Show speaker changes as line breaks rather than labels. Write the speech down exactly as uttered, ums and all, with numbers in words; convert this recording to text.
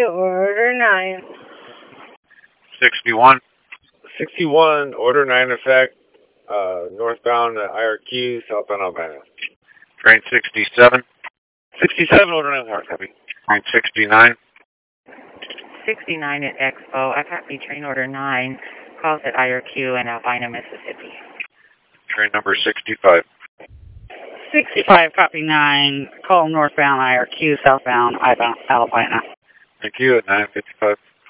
order nine.
sixty-one.
sixty-one, order nine effect, uh, northbound at I R Q, southbound Albina.
Train sixty-seven.
sixty-seven, order nine, hard copy.
Train sixty-nine.
sixty-nine at Expo. I copy train order nine. Calls at I R Q in Albina, Mississippi.
Train number sixty-five.
sixty-five, copy nine. Call northbound I R Q, southbound Albina.
Thank you at nine fifty-five.